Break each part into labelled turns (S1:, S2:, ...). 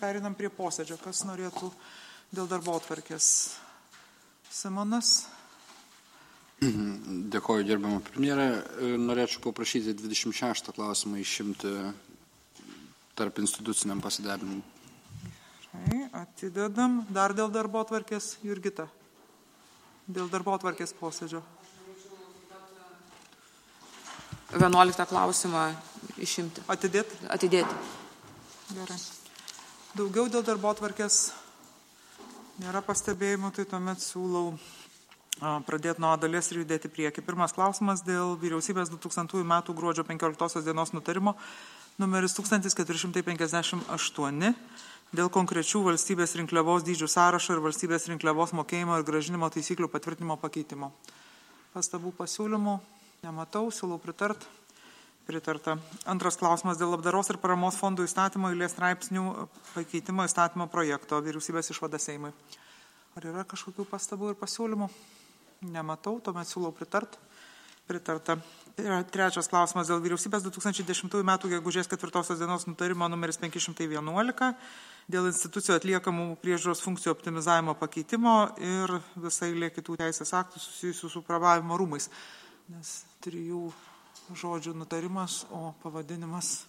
S1: Perinam prie posėdžio. Kas norėtų dėl darbotvarkės? Simonas.
S2: Dėkoju, gerbiamą premjerę. Norėčiau paprašyti 26 klausimą išimti tarp instituciniam pasiderinimui.
S1: Atidedam. Dar dėl darbotvarkės, Jurgita. Dėl darbotvarkės posėdžio.
S3: 11 klausimą išimti.
S1: Atidėti?
S3: Atidėti.
S1: Gerai. Daugiau dėl darbotvarkės nėra pastebėjimų, tai tuomet siūlau pradėti nuo dalies ir judėti prieki. Pirmas klausimas dėl vyriausybės 2000 metų gruodžio 15 dienos nutarimo numeris 1458 dėl konkrečių valstybės rinkliavos dydžių sąrašo ir valstybės rinkliavos mokėjimo ir grąžinimo taisyklių patvirtinimo pakeitimo. Pastabų pasiūlymų nematau, siūlau pritart. Pritarta. Antras klausimas dėl labdaros ir paramos fondų įstatymo eilės straipsnių pakeitimo įstatymo projekto vyriausybės išvada Seimui. Ar yra kažkokių pastabų ir pasiūlymų? Nematau, tuomet siūlau pritart. Pritarta. Trečias klausimas dėl vyriausybės 2010 metų gegužės 4 dienos nutarimo numeris 511 dėl institucijų atliekamų priežiūros funkcijų optimizavimo pakeitimo ir visai eilė kitų teisės aktų susijusių su pravavimo rūmais. Nes 3 žodžių nutarimas, o pavadinimas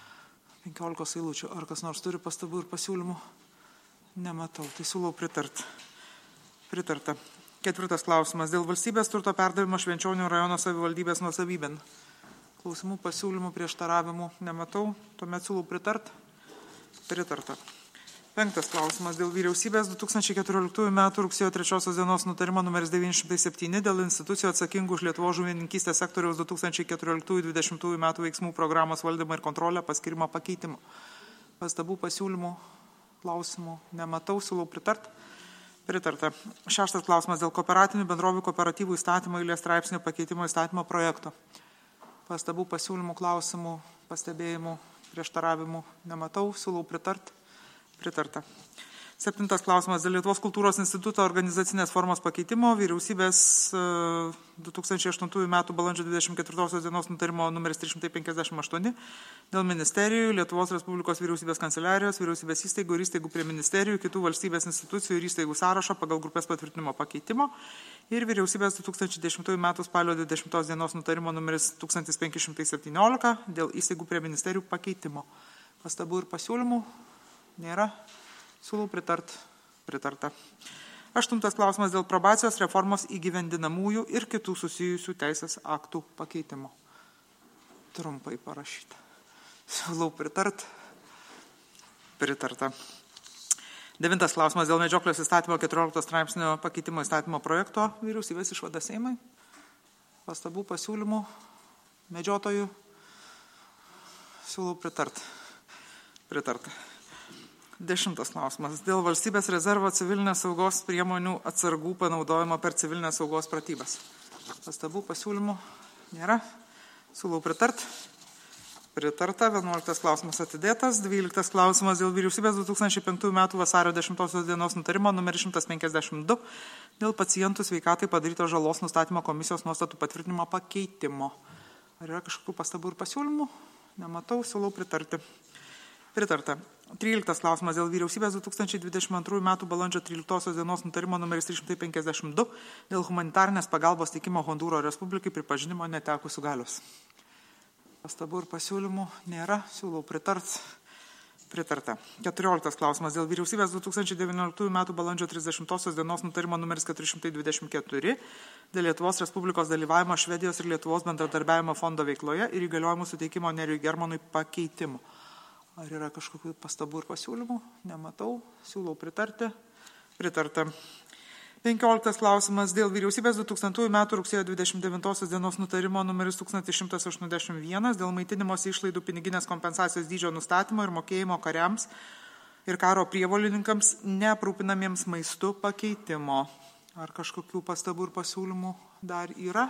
S1: 15 eilučių. Ar kas nors turi pastabų ir pasiūlymų? Nematau, tai siūlau pritart. Pritarta. Ketvirtas klausimas dėl valstybės turto perdavimo Švenčionių rajono savivaldybės nuosavybėn. Klausimų, pasiūlymų, prieštaravimų nematau, tuomet siūlau pritart. Pritarta. Penktas klausimas dėl vyriausybės 2014 m. rugsėjo 3 dienos nutarimo numeris 907 dėl institucijų atsakingų už Lietuvos žuvininkystės sektoriaus 2014-2020 m. veiksmų programos valdymą ir kontrolę paskirimo pakeitimo. Pastabų, pasiūlymų, klausimų nematau, siūlau pritart. Pritarta. Šeštas klausimas dėl kooperatinių bendrovių kooperatyvų įstatymo eilės straipsnių pakeitimo įstatymo projekto. Pastabų, pasiūlymų, klausimų, pastebėjimų, prieštaravimų nematau, siūlau pritart. Pritarta. Septintas klausimas dėl Lietuvos kultūros instituto organizacinės formos pakeitimo vyriausybės 2008 m. balandžio 24 dienos nutarimo numeris 358 dėl ministerijų, Lietuvos Respublikos vyriausybės kanceliarijos, vyriausybės įstaigų ir įstaigų prie ministerijų, kitų valstybės institucijų ir įstaigų sąrašo pagal grupės patvirtinimo pakeitimo ir vyriausybės 2010 m. spalio 20 dienos nutarimo numeris 1517 dėl įstaigų prie ministerijų pakeitimo. Pastabų ir pasiūlymų nėra. Siūlau pritart. Pritarta. Aštuntas klausimas dėl probacijos reformos įgyvendinamųjų ir kitų susijusių teisės aktų pakeitimo. Trumpai parašyta. Siūlau pritart. Pritarta. Devintas klausimas dėl medžioklės įstatymo 14 straipsnio pakeitimo įstatymo projekto vyriausybės išvada Seimui. Pastabų, pasiūlymų, medžiotojų. Siūlau pritart. Pritarta. 10 klausimas. Dėl valstybės rezervo civilinės saugos priemonių atsargų panaudojimo per civilinės saugos pratybas. Pastabų, pasiūlymų nėra. Siūlau pritart. Pritarta. 11 klausimas atidėtas. 12 klausimas dėl vyriausybės 2005 m. vasario 10 dienos nutarimo numeris 152 dėl pacientų sveikatai padarytos žalos nustatymo komisijos nuostatų patvirtinimo pakeitimo. Ar yra kažkokių pastabų ir pasiūlymų? Nematau. Siūlau pritarti. Pritarta. 13 klausimas dėl vyriausybės 2022 m. balandžio 13 dienos nutarimo numeris 352 dėl humanitarnės pagalbos teikimo Hondūro Respublikai pripažinimo netekusių galios. Pastabų ir pasiūlymų nėra. Siūlau pritart. Pritarta. 14 klausimas dėl vyriausybės 2019 m. balandžio 30 dienos nutarimo numeris 424 dėl Lietuvos Respublikos dalyvavimo Švedijos ir Lietuvos bendradarbiavimo fondo veikloje ir įgaliojimų suteikimo Nerijui Germanui pakeitimo. Ar yra kažkokių pastabų ir pasiūlymų? Nematau. Siūlau pritarti. Pritarta. 15 klausimas dėl vyriausybės 2000 m. rugsėjo 29 dienos nutarimo numeris 1181 dėl maitinimosi išlaidų piniginės kompensacijos dydžio nustatymo ir mokėjimo kariams ir karo prievolininkams neaprūpinamiems maistu pakeitimo. Ar kažkokių pastabų ir pasiūlymų dar yra?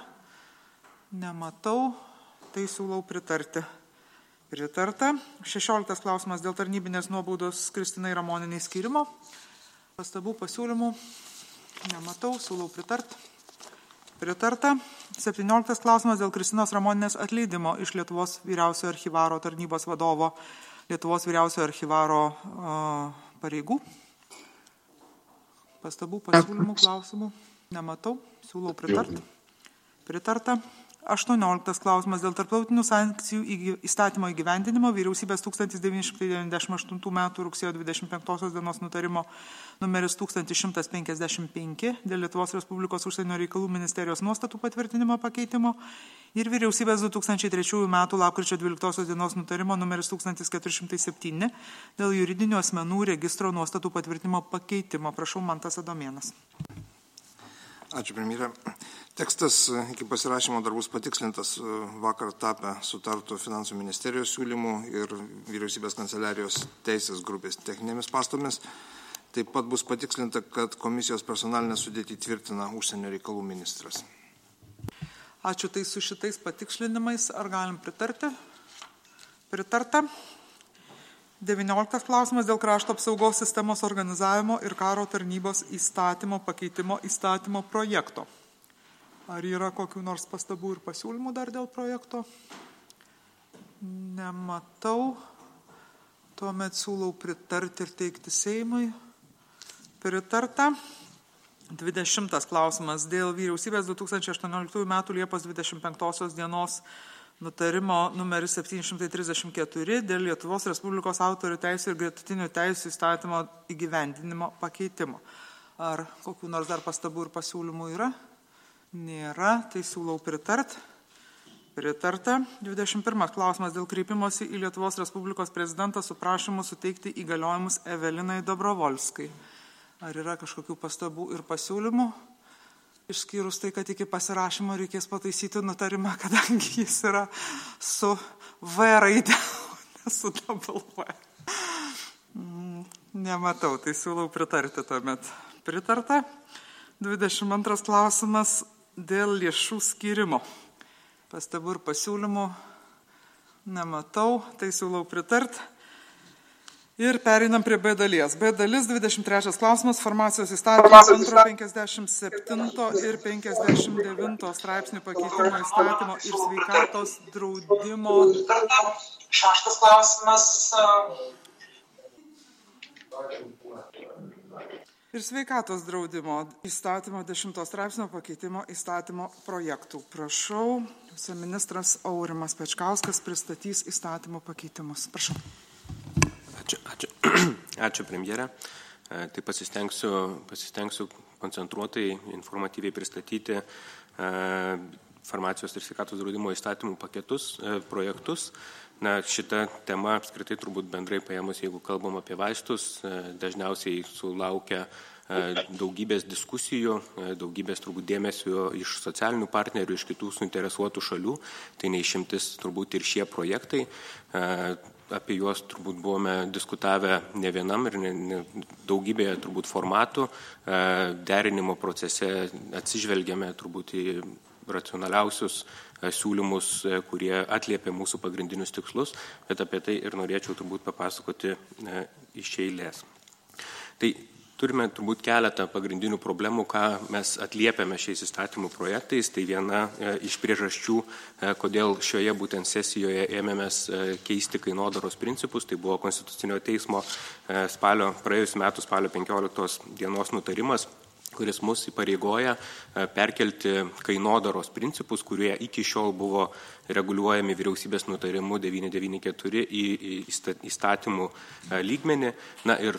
S1: Nematau. Tai siūlau pritarti. Pritarta. 16 klausimas dėl tarnybinės nuobaudos Kristinai Ramonienei skyrimo. Pastabų, pasiūlymų nematau, siūlau pritart. Pritarta. 17 klausimas dėl Kristinos Ramonienės atleidimo iš Lietuvos vyriausiojo archyvaro tarnybos vadovo Lietuvos vyriausiojo archyvaro pareigų. Pastabų, pasiūlymų, klausimų nematau. Siūlau pritarti. Pritarta. 18 klausimas dėl tarptautinių sankcijų įstatymo įgyvendinimo vyriausybės 1998 m. rugsėjo 25 dienos nutarimo numeris 1155 dėl Lietuvos Respublikos užsienio reikalų ministerijos nuostatų patvirtinimo pakeitimo ir vyriausybės 2003 m. lapkričio 12 dienos nutarimo numeris 1407 dėl juridinių asmenų registro nuostatų patvirtinimo pakeitimo. Prašau, Mantas Adomėnas.
S4: Ačiū, premjere. Tekstas iki pasirašymo dar bus patikslintas vakar tapę sutartų finansų ministerijos siūlymų ir vyriausybės kanceliarijos teisės grupės techninėmis pastomis. Taip pat bus patikslinta, kad komisijos personalinę sudėtį tvirtina užsienio reikalų ministras.
S1: Ačiū, tai su šitais patikslinimais ar galim pritarti? Pritarta. 19 klausimas dėl krašto apsaugos sistemos organizavimo ir karo tarnybos įstatymo pakeitimo įstatymo projekto. Ar yra kokių nors pastabų ir pasiūlymų dar dėl projekto? Nematau. Tuomet siūlau pritarti ir teikti Seimui. Pritarta. 20 klausimas dėl vyriausybės 2018 m. Liepos 25 dienos nutarimo numeris 734 dėl Lietuvos Respublikos autorių teisų ir gretutinių teisų įstatymo įgyvendinimo pakeitimo. Ar kokių nors dar pastabų ir pasiūlymų yra? Nėra, tai siūlau pritart. Pritarta. 21 klausimas dėl kreipimosi į Lietuvos Respublikos prezidentą su prašymu suteikti įgaliojimus Evelinai Dobrovolskai. Ar yra kažkokių pastabų ir pasiūlymų? Išskyrus tai, kad iki pasirašymo reikės pataisyti nutarimą, kadangi jis yra su V raidė, ne su double V. Nematau, tai siūlau pritarti tuomet. Pritarta. 22 klausimas dėl lėšų skyrimo. Pastabų ir pasiūlymų nematau, tai siūlau pritarti. Ir pereinam prie B dalies. B dalis, 23 klausimas, farmacijos įstatymo 57 ir 59 straipsnių pakeitimo įstatymo ir sveikatos draudimo.
S5: 6 klausimas.
S1: Ir sveikatos draudimo įstatymo 10 straipsnio pakeitimo įstatymo projektų. Prašau, viceministras Aurimas Pečkauskas pristatys įstatymo pakeitimus. Prašau.
S6: Ačiū premjere. Tai pasistengsiu koncentruotai, informatyviai pristatyti farmacijos ir sveikatos draudimo įstatymų projektus. Šita tema apskritai turbūt bendrai paėmus, jeigu kalbam apie vaistus, dažniausiai sulaukia daugybės diskusijų, daugybės turbūt dėmesio iš socialinių partnerių, iš kitų suinteresuotų šalių. Tai neišimtis turbūt ir šie projektai. Apie juos turbūt buvome diskutavę ne vienam ir daugybėje turbūt formatų. Derinimo procese atsižvelgiame turbūt į racionaliausius siūlymus, kurie atliepia mūsų pagrindinius tikslus, bet apie tai ir norėčiau turbūt papasakoti iš eilės. Tai turime turbūt keletą pagrindinių problemų, ką mes atliepiame šiais įstatymų projektais. Tai viena iš priežasčių, kodėl šioje būtent sesijoje ėmėmės keisti kainodaros principus. Tai buvo Konstitucinio teismo praėjusiu metu spalio 15 dienos nutarimas, kuris mus įpareigoja perkelti kainodaros principus, kurie iki šiol buvo reguliuojami vyriausybės nutarimu 994 į įstatymų lygmenį. Na ir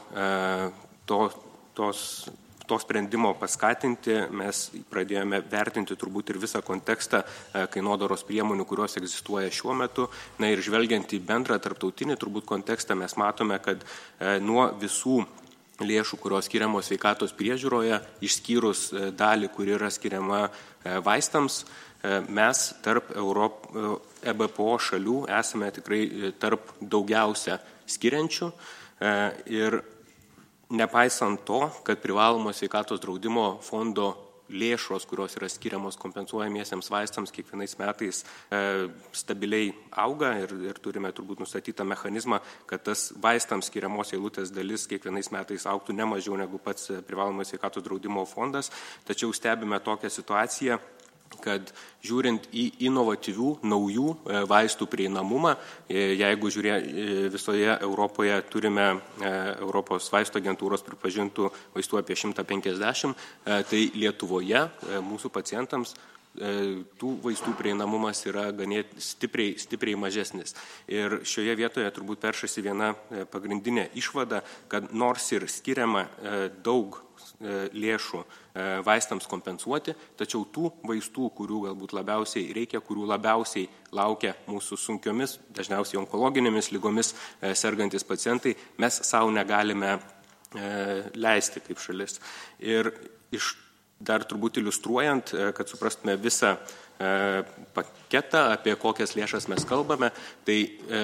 S6: to sprendimo paskatinti mes pradėjome vertinti turbūt ir visą kontekstą kainodaros priemonių, kurios egzistuoja šiuo metu. Na ir žvelgiant į bendrą tarptautinį turbūt kontekstą, mes matome, kad nuo visų lėšų, kurios skiriamos sveikatos priežiūroje, išskyrus dalį, kuri yra skiriama vaistams, mes tarp EBPO šalių esame tikrai tarp daugiausia skiriančių. Ir nepaisant to, kad privalomo sveikatos draudimo fondo lėšos, kurios yra skiriamos kompensuojamiesiems vaistams, kiekvienais metais stabiliai auga ir turime turbūt nustatytą mechanizmą, kad tas vaistams skiriamos eilutės dalis kiekvienais metais augtų ne mažiau negu pats privalomo sveikatos draudimo fondas. Tačiau stebime tokią situaciją, kad žiūrint į inovatyvių, naujų vaistų prieinamumą, jeigu visoje Europoje turime Europos vaistų agentūros pripažintų vaistų apie 150, tai Lietuvoje mūsų pacientams tų vaistų prieinamumas yra stipriai mažesnis. Ir šioje vietoje turbūt peršasi viena pagrindinė išvada, kad nors ir skiriama daug lėšų vaistams kompensuoti, tačiau tų vaistų, kurių galbūt labiausiai reikia, kurių labiausiai laukia mūsų sunkiomis, dažniausiai onkologinėmis lygomis sergantis pacientai, mes savo negalime leisti kaip šalis. Ir dar turbūt iliustruojant, kad suprastume visą paketą, apie kokias lėšas mes kalbame, tai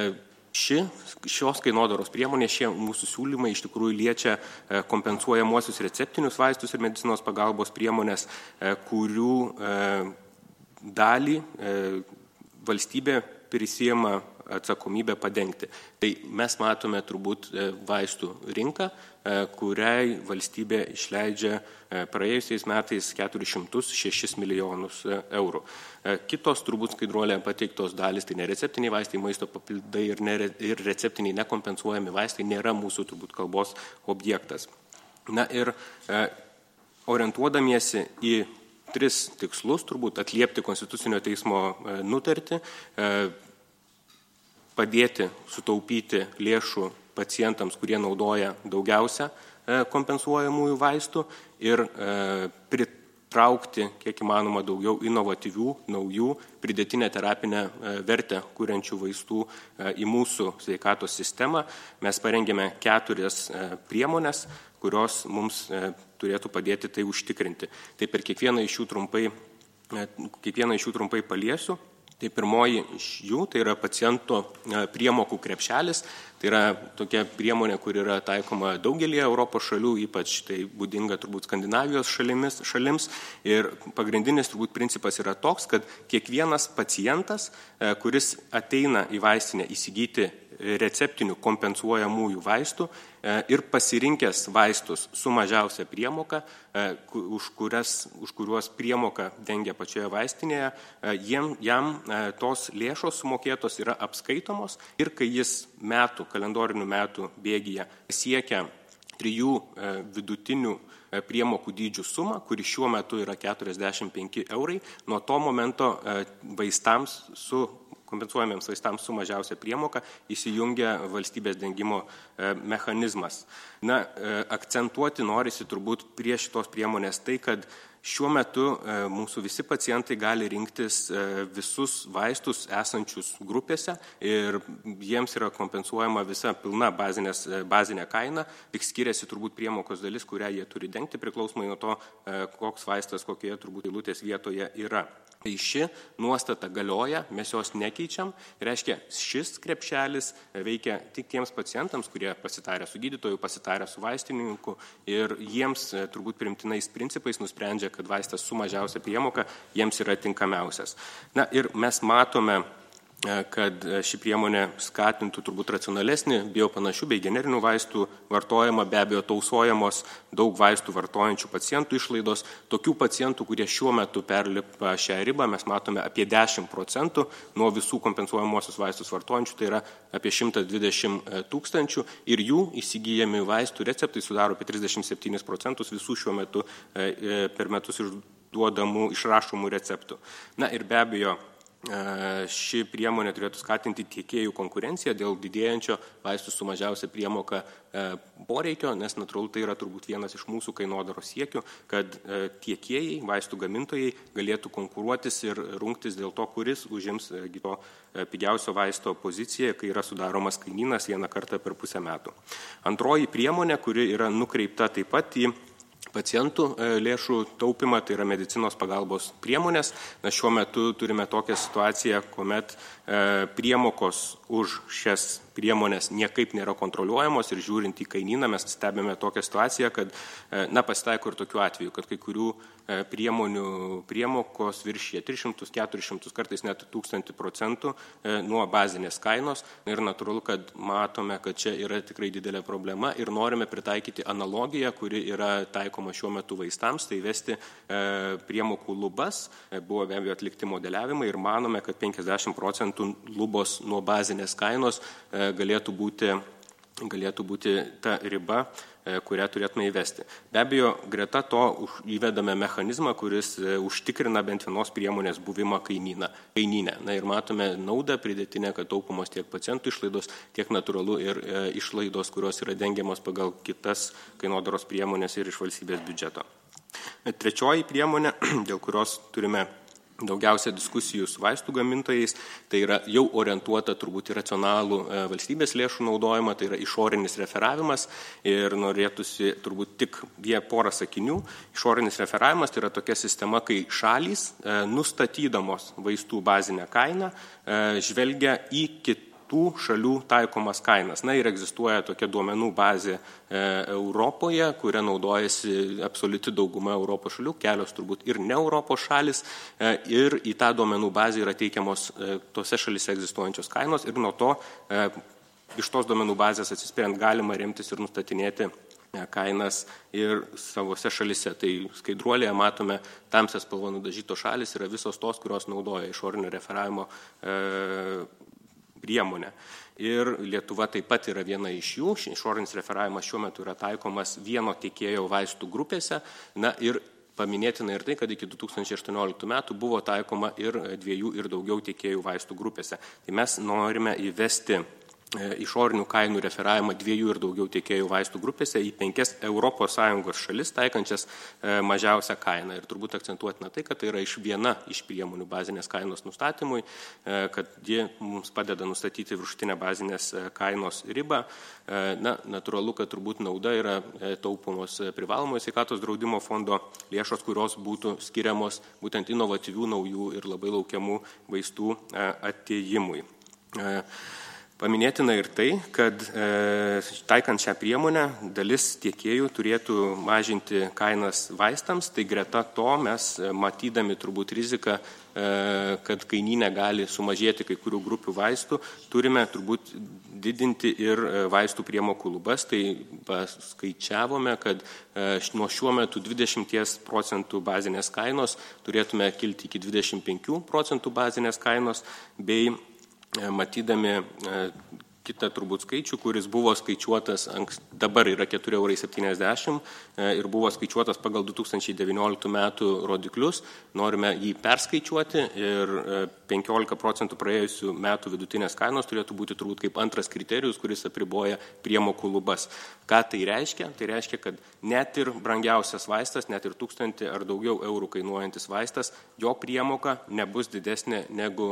S6: šios kainodaros priemonės, šie mūsų siūlymai iš tikrųjų liečia kompensuojamuosius receptinius vaistus ir medicinos pagalbos priemonės, kurių dalį valstybė prisijema atsakomybę padengti. Tai mes matome turbūt vaistų rinką, kuriai valstybė išleidžia praėjusiais metais 406 milijonus eurų. Kitos turbūt skaidruolėje pateiktos dalis, tai nereceptiniai vaistai, maisto papildai ir receptiniai nekompensuojami vaistai nėra mūsų turbūt kalbos objektas. Na ir orientuodamiesi į 3 tikslus, turbūt atliepti Konstitucinio teismo nutartį, padėti sutaupyti lėšų pacientams, kurie naudoja daugiausia kompensuojamųjų vaistų ir pritraukti kiek įmanoma daugiau inovatyvių, naujų, pridėtinę terapinę vertę kuriančių vaistų į mūsų sveikatos sistemą. Mes parengėme 4 priemonės, kurios mums turėtų padėti tai užtikrinti. Tai per kiekvieną iš jų trumpai paliesiu. Tai pirmoji iš jų, tai yra paciento priemokų krepšelis, tai yra tokia priemonė, kur yra taikoma daugelį Europos šalių, ypač tai būdinga turbūt Skandinavijos šalims. Ir pagrindinis turbūt principas yra toks, kad kiekvienas pacientas, kuris ateina į vaistinę įsigyti receptinių kompensuojamųjų vaistų ir pasirinkęs vaistus su mažiausia priemoka, už kuriuos priemoka dengia pačioje vaistinėje, jam tos lėšos sumokėtos yra apskaitomos ir kai jis kalendorinių metų bėgyje siekia 3 vidutinių priemokų dydžių sumą, kuri šiuo metu yra 45 eurai, nuo to momento kompensuojamiems vaistams su mažiausia priemoka įsijungia valstybės dengimo mechanizmas. Na, akcentuoti norisi turbūt prie šitos priemonės tai, kad šiuo metu mūsų visi pacientai gali rinktis visus vaistus esančius grupėse ir jiems yra kompensuojama visa pilna bazinė kaina, tik skiriasi turbūt priemokos dalis, kurią jie turi dengti priklausomai nuo to, koks vaistas, kokioje turbūt eilutės vietoje yra. Tai ši nuostata galioja, mes jos nekeičiam, reiškia, šis krepšelis veikia tik tiems pacientams, kurie pasitarę su gydytoju, pasitarę su vaistininku ir jiems turbūt primtinais principais nusprendžia, kad vaistas su mažiausia priemoka jiems yra tinkamiausias. Na ir mes matome, kad ši priemonė skatintų turbūt racionalesnį biopanašių bei generinių vaistų vartojimą, be abejo tausojamos daug vaistų vartojančių pacientų išlaidos. Tokių pacientų, kurie šiuo metu perlipa šią ribą, mes matome apie 10% nuo visų kompensuojamosius vaistus vartojančių, tai yra apie 120 000 ir jų įsigyjami vaistų receptai sudaro apie 37% visų šiuo metu per metus išrašomų receptų. Na ir be abejo, ši priemonė turėtų skatinti tiekėjų konkurenciją dėl didėjančio vaistų su mažiausia priemoka poreikio, nes natūralu tai yra turbūt vienas iš mūsų kainodaros siekių, kad tiekėjai, vaistų gamintojai galėtų konkuruotis ir rungtis dėl to, kuris užims pigiausio vaisto poziciją, kai yra sudaromas kainynas 1 kartą per pusę metų. Antroji priemonė, kuri yra nukreipta taip pat į pacientų lėšų taupimą, tai yra medicinos pagalbos priemonės. Na, šiuo metu turime tokią situaciją, kuomet priemokos už šias priemonės niekaip nėra kontroliuojamos ir žiūrint į kainyną mes stebime tokią situaciją, kad pasitaiko ir tokiu atveju, kad kai kurių priemonių priemokos viršyje 300-400, kartais net 1000% nuo bazinės kainos ir natūralu, kad matome, kad čia yra tikrai didelė problema ir norime pritaikyti analogiją, kuri yra taikoma šiuo metu vaistams, tai įvesti priemokų lubas, buvo be abejo atlikti modeliavimai ir manome, kad 50% lubos nuo bazinės kainos galėtų būti ta riba, kurią turėtume įvesti. Be abejo, greta to įvedame mechanizmą, kuris užtikrina bent vienos priemonės buvimą kainyne. Na ir matome naudą pridėtinę, kad taupomos tiek pacientų išlaidos, tiek natūralu ir išlaidos, kurios yra dengiamos pagal kitas kainodaros priemonės ir iš valstybės biudžeto. Trečioji priemonė, dėl kurios turime daugiausia diskusijų su vaistų gamintojais, tai yra jau orientuota turbūt į racionalų valstybės lėšų naudojimą, tai yra išorinis referavimas ir norėtųsi turbūt tik porą sakinių. Išorinis referavimas tai yra tokia sistema, kai šalys, nustatydamos vaistų bazinę kainą, žvelgia į kitų šalių taikomas kainas. Na ir egzistuoja tokia duomenų bazė Europoje, kuria naudojasi absoliuti dauguma Europos šalių, kelios turbūt ir ne Europos šalis, ir į tą duomenų bazę yra teikiamos tose šalise egzistuojančios kainos ir nuo to iš tos duomenų bazės atsispiriant galima remtis ir nustatinėti kainas ir savose šalise. Tai skaidruolėje matome tamsią spalvą nudažytos šalis yra visos tos, kurios naudoja išorinio referavimo priemonę. Ir Lietuva taip pat yra viena iš jų. Išorinis referavimas šiuo metu yra taikomas vieno tiekėjo vaistų grupėse. Na ir paminėtina ir tai, kad iki 2018 metų buvo taikoma ir 2 ir daugiau tiekėjų vaistų grupėse. Tai mes norime įvesti išorinių kainų referavimą 2 ir daugiau tiekėjų vaistų grupėse į 5 ES šalis taikančias mažiausią kainą. Ir turbūt akcentuotina tai, kad tai yra viena iš priemonių bazinės kainos nustatymui, kad ji mums padeda nustatyti viršutinę bazinės kainos ribą. Natūralu, kad turbūt nauda yra taupomos privalomojo sveikatos draudimo fondo lėšos, kurios būtų skiriamos būtent inovatyvių, naujų ir labai laukiamų vaistų atėjimui. Paminėtina ir tai, kad taikant šią priemonę dalis tiekėjų turėtų mažinti kainas vaistams, tai greta to mes matydami turbūt riziką, kad kainyne gali sumažėti kai kurių grupių vaistų, turime turbūt didinti ir vaistų priemokų lubas, tai paskaičiavome, kad nuo šiuo metu 20% bazinės kainos turėtume kilti iki 25% bazinės kainos, bei matydami kitą turbūt skaičių, kuris buvo skaičiuotas, dabar yra 4,70 € ir buvo skaičiuotas pagal 2019 metų rodiklius, norime jį perskaičiuoti ir 15% praėjusių metų vidutinės kainos turėtų būti turbūt kaip antras kriterijus, kuris apriboja priemokų lubas. Ką tai reiškia? Tai reiškia, kad net ir brangiausias vaistas, net ir 1000 ar daugiau eurų kainuojantis vaistas, jo priemoka nebus didesnė negu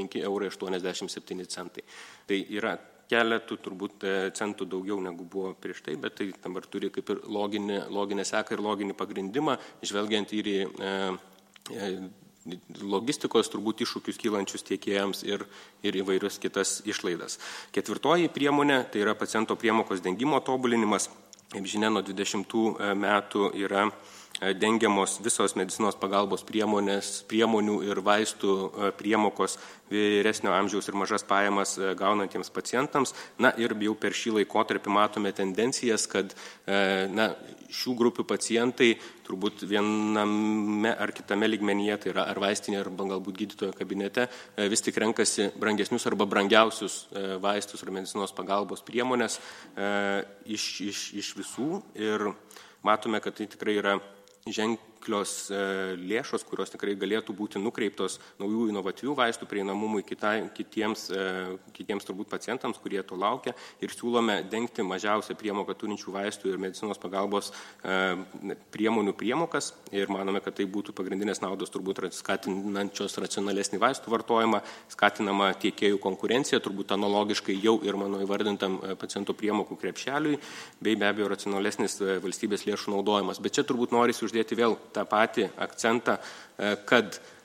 S6: 5,87 €. Tai yra keletų turbūt centų daugiau negu buvo prieš tai, bet tai dabar turi kaip ir loginę seką ir loginį pagrindimą, žvelgiant ir į logistikos turbūt iššūkius kylančius tiekėjams ir įvairius kitas išlaidas. Ketvirtoji priemonė, tai yra paciento priemokos dengimo tobulinimas. Kaip žinia, nuo 2020 metų yra dengiamos visos medicinos pagalbos priemonių ir vaistų priemokos vyresnio amžiaus ir mažas pajamas gaunantiems pacientams. Na ir jau per šį laikotarpį matome tendencijas, kad šių grupių pacientai turbūt viename ar kitame lygmenyje, tai yra ar vaistinė, arba galbūt gydytojo kabinete, vis tik renkasi brangesnius arba brangiausius vaistus ar medicinos pagalbos priemonės iš visų. Ir matome, kad tai tikrai yra ženklios lėšos, kurios tikrai galėtų būti nukreiptos naujų inovatyvių vaistų prieinamumui kitiems turbūt pacientams, kurie to laukia, ir siūlome dengti mažiausią priemoką turinčių vaistų ir medicinos pagalbos priemonių priemokas ir manome, kad tai būtų pagrindinės naudos turbūt skatinančios racionalesnį vaistų vartojimą, skatinama tiekėjų konkurencija, turbūt analogiškai jau ir mano įvardintam paciento priemokų krepšeliui, bei be abejo racionalesnis valstybės lėšų naudojimas. Bet čia turbūt norisi uždėti vėl tą patį akcentą, kad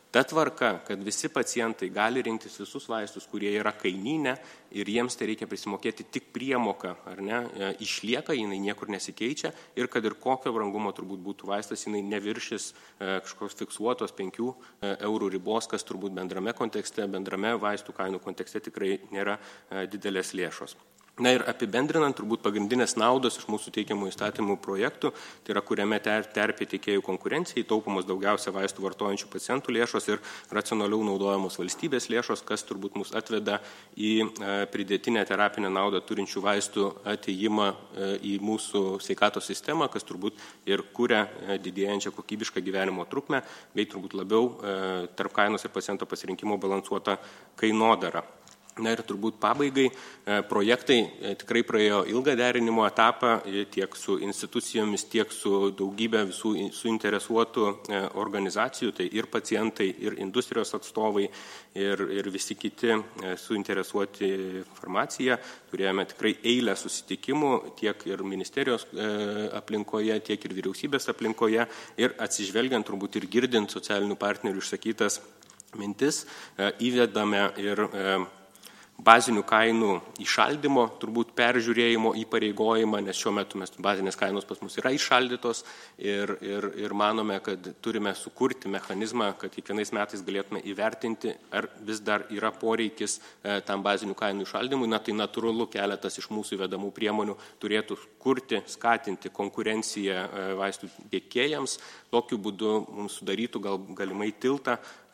S6: ta tvarka, kad visi pacientai gali rinktis visus vaistus, kurie yra kainyne ir jiems tai reikia prisimokėti tik priemoką, ar ne, išlieka, jinai niekur nesikeičia ir kad ir kokio brangumo turbūt būtų vaistas, jinai neviršis kažkokios fiksuotos 5 eurų ribos, kas turbūt bendrame kontekste, bendrame vaistų kainų kontekste tikrai nėra didelės lėšos. Na ir apibendrinant, turbūt pagrindinės naudos iš mūsų teikiamų įstatymų projektų, tai yra kuriame terpė tiekėjų konkurencijai, taupomos daugiausia vaistų vartojančių pacientų lėšos ir racionaliau naudojamos valstybės lėšos, kas turbūt mus atveda į pridėtinę terapinę naudą turinčių vaistų atėjimą į mūsų sveikatos sistemą, kas turbūt ir kuria didėjančią kokybišką gyvenimo trukmę, bei turbūt labiau tarp kainos ir paciento pasirinkimo balansuotą kainodarą. Na ir turbūt pabaigai projektai tikrai praėjo ilgą derinimo etapą tiek su institucijomis, tiek su daugybė visų suinteresuotų organizacijų, tai ir pacientai, ir industrijos atstovai, ir visi kiti suinteresuoti farmacija. Turėjome tikrai eilę susitikimų tiek ir ministerijos aplinkoje, tiek ir vyriausybės aplinkoje ir atsižvelgiant turbūt ir girdint socialinių partnerių išsakytas mintis, įvedame ir bazinių kainų įšaldymo, turbūt peržiūrėjimo įpareigojimą, nes šiuo metu bazinės kainos pas mus yra įšaldytos ir manome, kad turime sukurti mechanizmą, kad kiekvienais metais galėtume įvertinti, ar vis dar yra poreikis tam bazinių kainų įšaldymui. Na, tai natūralu keletas iš mūsų įvedamų priemonių turėtų kurti, skatinti konkurenciją vaistų tiekėjams. Tokiu būdu mums sudarytų galimai tiltą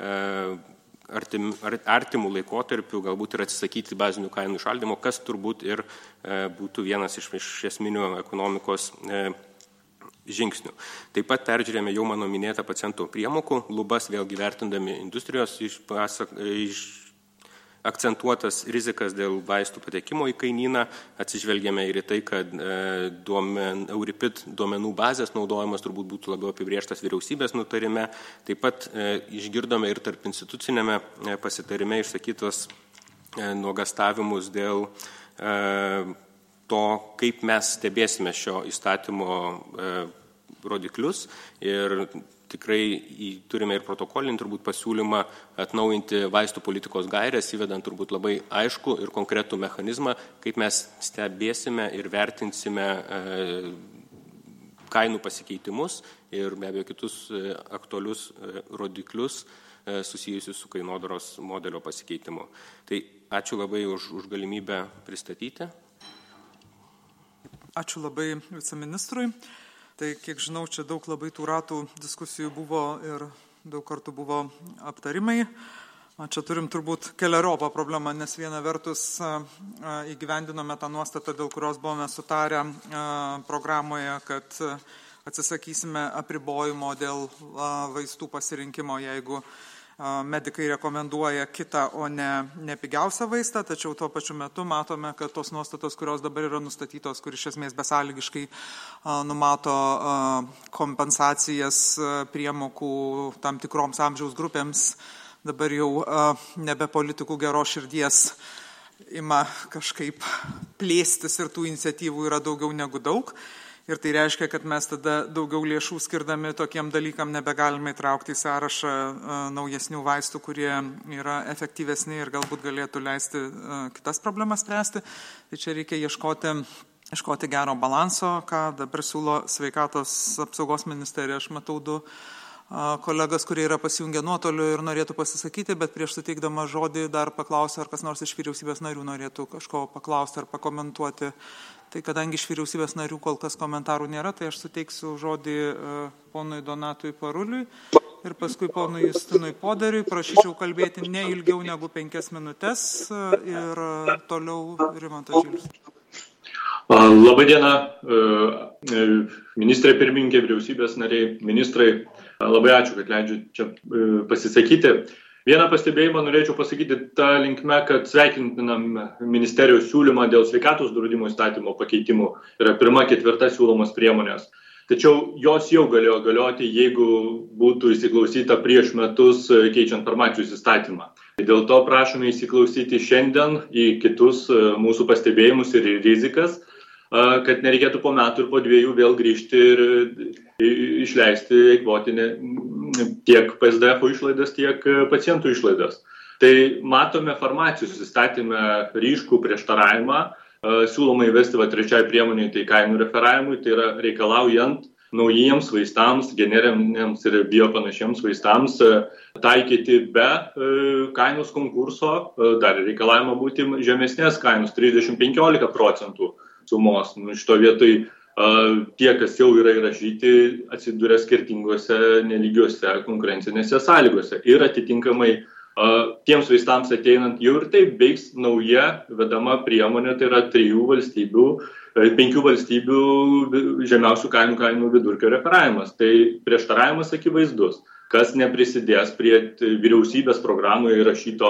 S6: artimų laikotarpių galbūt ir atsisakyti bazinių kainų įšaldymo, kas turbūt ir būtų vienas iš esminių ekonomikos žingsnių. Taip pat peržiūrėjome jau mano minėtą pacientų priemokų lubas, vėlgi vertindami industrijos akcentuotas rizikas dėl vaistų patekimo į kainyną, atsižvelgėme ir į tai, kad Euripid duomenų bazės naudojimas turbūt būtų labiau apibrėžtas vyriausybės nutarime. Taip pat išgirdome ir tarp institucinėme pasitarime išsakytos nuogastavimus dėl to, kaip mes stebėsime šio įstatymo rodiklius ir tikrai turime ir protokolinį turbūt pasiūlymą atnaujinti vaistų politikos gairės, įvedant turbūt labai aišku ir konkretų mechanizmą, kaip mes stebėsime ir vertinsime kainų pasikeitimus ir be abejo kitus aktualius rodiklius susijusius su kainodaros modelio pasikeitimu. Tai ačiū labai už galimybę pristatyti.
S1: Ačiū labai viceministrui. Tai, kiek žinau, čia daug labai tų ratų diskusijų buvo ir daug kartų buvo aptarimai. Čia turim turbūt keliariopą problemą, nes viena vertus įgyvendinome tą nuostatą, dėl kurios buvome sutarę programoje, kad atsisakysime apribojimo dėl vaistų pasirinkimo, jeigu medikai rekomenduoja kitą, o ne pigiausią vaistą, tačiau tuo pačiu metu matome, kad tos nuostatos, kurios dabar yra nustatytos, kur iš esmės besąlygiškai numato kompensacijas priemokų tam tikroms amžiaus grupėms, dabar jau nebe politikų geros širdies ima kažkaip plėstis ir tų iniciatyvų yra daugiau negu daug. Ir tai reiškia, kad mes tada daugiau lėšų skirdami tokiem dalykam nebegalime įtraukti į sąrašą naujesnių vaistų, kurie yra efektyvesni ir galbūt galėtų leisti kitas problemas spręsti. Tai čia reikia ieškoti gero balanso, ką dabar siūlo sveikatos apsaugos ministerija. Aš matau du kolegas, kurie yra pasijungę nuotoliu ir norėtų pasisakyti, bet prieš suteikdama žodį dar paklausiu, ar kas nors iš vyriausybės narių norėtų kažko paklausti ar pakomentuoti. Tai kadangi iš vyriausybės narių kol kas komentarų nėra, tai aš suteiksiu žodį ponui Donatui Paruliui ir paskui ponui Justinui Poderiui. Prašyčiau kalbėti ne ilgiau negu 5 minutės ir toliau Rimantas Žilius.
S7: Labadiena, ministrė pirmininkė, vyriausybės nariai, ministrai. Labai ačiū, kad leidžiu čia pasisakyti. Vieną pastebėjimą norėčiau pasakyti tą linkme, kad sveikintinam ministerijos siūlymą dėl sveikatos draudimo įstatymo pakeitimų yra 1-4 siūlomos priemonės. Tačiau jos jau galėjo galioti, jeigu būtų įsiklausyta prieš metus keičiant farmacijos įstatymą. Dėl to prašome įsiklausyti šiandien į kitus mūsų pastebėjimus ir rizikas, kad nereikėtų po metų ir po 2 vėl grįžti ir išleisti, eikvoti tiek PSDF išlaidas, tiek pacientų išlaidas. Tai matome farmacijos įstatyme ryškų prieštaravimą, siūloma įvesti trečiai priemoniai, tai kainų referavimui, tai yra reikalaujant naujiems vaistams, generiniams ir biopanašiems vaistams taikyti be kainos konkurso, dar reikalavimo būti žemesnės kainos, 30-15% sumos. Šito vietoj tie, kas jau yra įrašyti, atsiduria skirtingose nelygiuose konkurencinėse sąlygose. Ir atitinkamai tiems vaistams ateinant jau ir taip veiks nauja vedama priemonė, tai yra 5 valstybių žemiausių kainų vidurkio referavimas. Tai prieštaravimas akivaizdus, kas neprisidės prie vyriausybės programoje įrašyto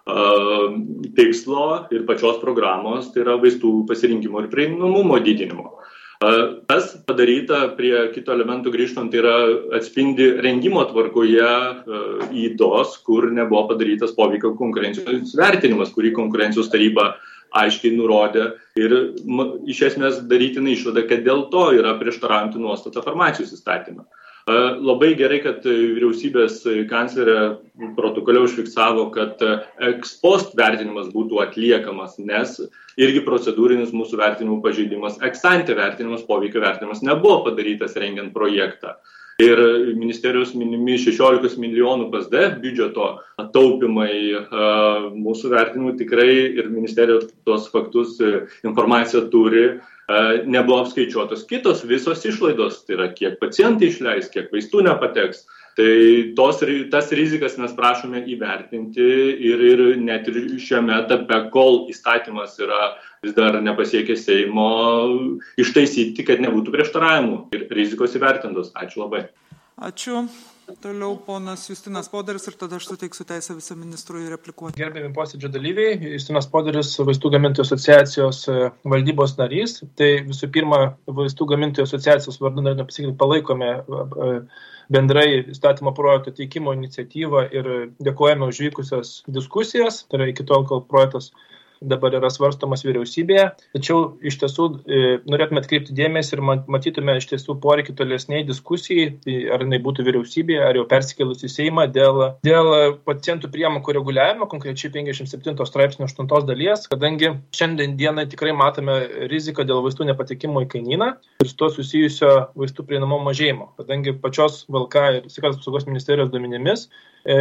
S7: tikslo ir pačios programos, tai yra vaistų pasirinkimo ir prieinamumo didinimo. Tas padaryta prie kito elementų grįžtant, tai yra atspindi rengimo tvarkoje įdos, kur nebuvo padarytas poveikio konkurencijos vertinimas, kurį konkurencijos taryba aiškiai nurodė ir iš esmės darytina išvada, kad dėl to yra prieštaraujanti nuostata farmacijos įstatymą. Labai gerai, kad vyriausybės kanclerė protokole užfiksavo, kad ex post vertinimas būtų atliekamas, nes irgi procedūrinis mūsų vertinimų pažeidimas, ex ante vertinimas, poveikio vertinimas nebuvo padarytas rengiant projektą. Ir ministerijos minimi 16 milijonų PSDF biudžeto taupimai mūsų vertinimų tikrai ir ministerija tos faktus informaciją turi, nebuvo apskaičiuotos kitos visos išlaidos, tai yra kiek pacientai išleis, kiek vaistų nepateks. Tai tas rizikas mes prašome įvertinti ir net ir šiame etape, kol įstatymas yra vis dar nepasiekė Seimo, ištaisyti, kad nebūtų prieštaravimų ir rizikos įvertintos. Ačiū labai.
S1: Ačiū. Toliau ponas Justinas Poderis ir tada aš suteiksiu teisę viceministrui replikuoti.
S8: Gerbiami posėdžio dalyviai, Justinas Poderis, Vaistų gamintojų asociacijos valdybos narys. Tai visų pirma, Vaistų gamintojų asociacijos vardu norime pasakyti, palaikome bendrai įstatymo projekto teikimo iniciatyvą ir dėkojame už vykusias diskusijas, tai yra iki tol, kol projektas dabar yra svarstomas vyriausybėje. Tačiau iš tiesų norėtume atkreipti dėmesį ir matytume iš tiesų poreikį tolesniai diskusijai, ar jinai būtų vyriausybėje, ar jau persikėlus į Seimą dėl pacientų priemokų reguliavimo, konkrečiai 57 straipsnio 8 dalies, kadangi šiandien dienai tikrai matome riziką dėl vaistų nepatekimo į kainyną ir su to susijusio vaistų prieinamumo mažėjimo, kadangi pačios VLK ir Sveikatos apsaugos ministerijos duomenimis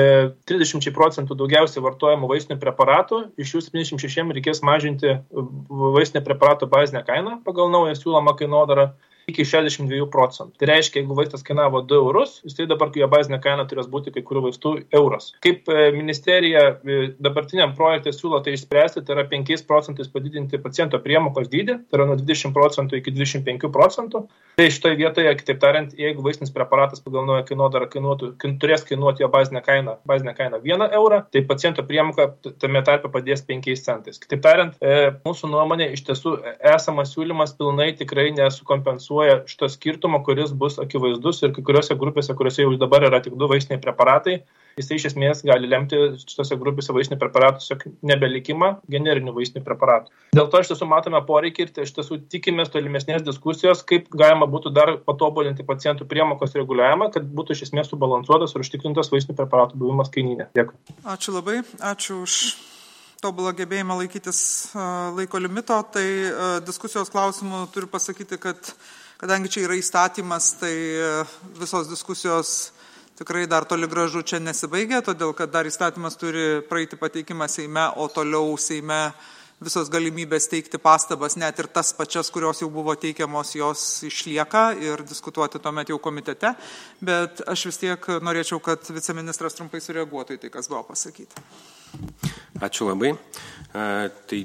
S8: 30% daugiausiai vartojamų vaistinių preparatų, iš jų 76 reikės mažinti vaistinio preparato bazinę kainą pagal naują siūlomą kainodarą iki 62%. Tai reiškia, jeigu vaistas kainavo 2 eurus, jis tai dabar, kai jo bazinė kaina turės būti kai kurių vaistų euras. Kaip ministerija dabartiniam projekte siūlo tai išspręsti, tai yra 5% padidinti paciento priemokos dydį, tai yra nuo 20% iki 25%. Tai šitoje vietoje, kitaip tariant, jeigu vaistinis preparatas pagal naują kainodarą turės kainuoti jo bazinę kainą 1 eurą, tai paciento priemoka tame tarpe padės 5 centais. Kitaip tariant, mūsų nuomonė iš tiesų esamas siūlymas pilnai tikrai nesukompensuoja šito skirtumo, kuris bus akivaizdus ir kai kuriuose grupėse, kuriuose jau dabar yra tik 2 vaistiniai preparatai, jisai iš esmės gali lemti šitose grupėse vaistinių preparatų tiesiog nebelikimą generinių vaistinių preparatų. Dėl to iš tiesų matome poreikį ir iš tiesų tikimės tolimesnės diskusijos, kaip galima būtų dar patobulinti pacientų priemokos reguliavimą, kad būtų iš esmės subalansuotas ir užtikrintas vaistinių preparatų buvimas kainyne. Dėkui.
S1: Ačiū labai. Ačiū už tobulą gebėjimą laikytis laiko limito. Tai diskusijos klausimų turiu pasakyti, kad kadangi čia yra įstatymas, tai visos diskusijos tikrai dar toli gražu čia nesibaigia, todėl kad dar įstatymas turi praeiti pateikimą Seime, o toliau Seime visos galimybės teikti pastabas, net ir tas pačias, kurios jau buvo teikiamos, jos išlieka ir diskutuoti tuomet jau komitete. Bet aš vis tiek norėčiau, kad viceministras trumpai sureaguotų į tai, kas buvo pasakyti.
S6: Ačiū labai. Tai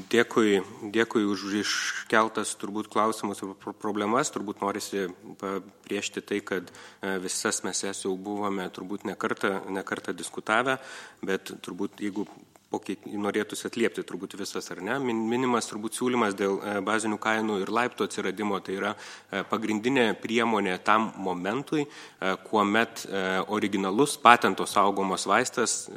S6: dėkui už iškeltas turbūt klausimus ir problemas. Turbūt norisi pabrėžti tai, kad visas mes jau buvome turbūt ne kartą diskutavę, bet turbūt jeigu norėtųsi atliepti turbūt visas ar ne. Minimas turbūt siūlymas dėl bazinių kainų ir laiptų atsiradimo, tai yra pagrindinė priemonė tam momentui, kuomet originalus patento saugomos vaistas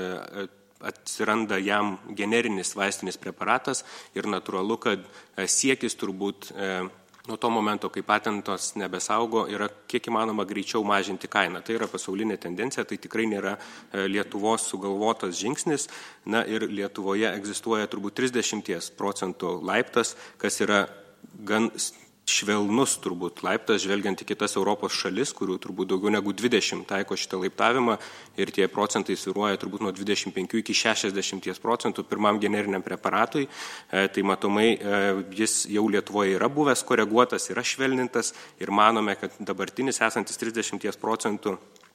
S6: atsiranda jam generinis vaistinis preparatas ir natūralu, kad siekis turbūt nuo to momento, kai patentos nebesaugo, yra kiek įmanoma greičiau mažinti kainą. Tai yra pasaulinė tendencija, tai tikrai nėra Lietuvos sugalvotas žingsnis. Na ir Lietuvoje egzistuoja turbūt 30% laiptas, kas yra gan švelnus turbūt laiptas, žvelgiant į kitas Europos šalis, kurių turbūt daugiau negu 20 taiko šitą laiptavimą ir tie procentai svyruoja turbūt nuo 25 iki 60% pirmam generiniam preparatui. Tai matomai jis jau Lietuvoje yra buvęs koreguotas, yra švelnintas ir manome, kad dabartinis esantis 30%